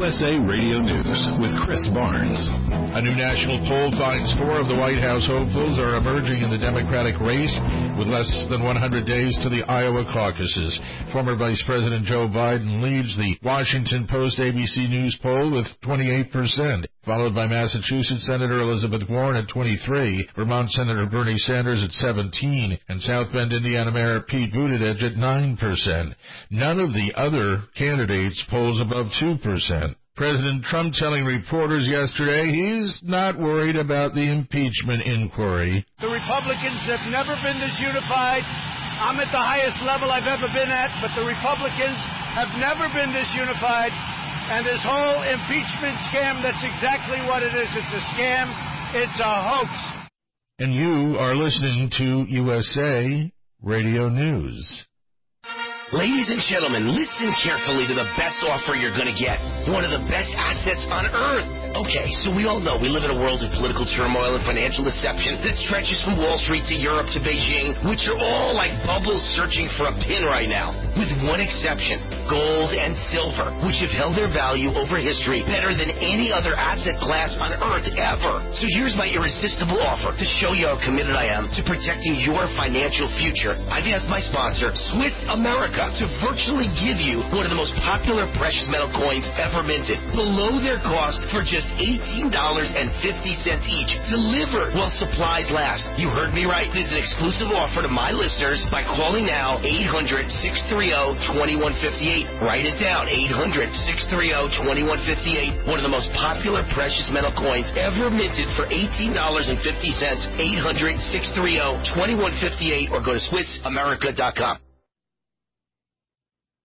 USA Radio News with Chris Barnes. A new national poll finds 4 of the White House hopefuls are emerging in the Democratic race with less than 100 days to the Iowa caucuses. Former Vice President Joe Biden leads the Washington Post ABC News poll with 28%, followed by Massachusetts Senator Elizabeth Warren at 23%, Vermont Senator Bernie Sanders at 17%, and South Bend, Indiana Mayor Pete Buttigieg at 9%. None of the other candidates polls above 2%. President Trump telling reporters yesterday he's not worried about the impeachment inquiry. The Republicans have never been this unified. I'm at the highest level I've ever been at, but the Republicans have never been this unified. And this whole impeachment scam, that's exactly what it is. It's a scam. It's a hoax. And you are listening to USA Radio News. Ladies and gentlemen, listen carefully to the best offer you're going to get. One of the best assets on earth. Okay, so we all know we live in a world of political turmoil and financial deception that stretches from Wall Street to Europe to Beijing, which are all like bubbles searching for a pin right now. With one exception, gold and silver, which have held their value over history better than any other asset class on earth ever. So here's my irresistible offer to show you how committed I am to protecting your financial future. I've asked my sponsor, Swiss America, to virtually give you one of the most popular precious metal coins ever minted, below their cost for just $18.50 each, delivered while supplies last. You heard me right. This is an exclusive offer to my listeners by calling now 800-630-2158. Write it down, 800-630-2158. One of the most popular precious metal coins ever minted for $18.50, 800-630-2158, or go to SwissAmerica.com.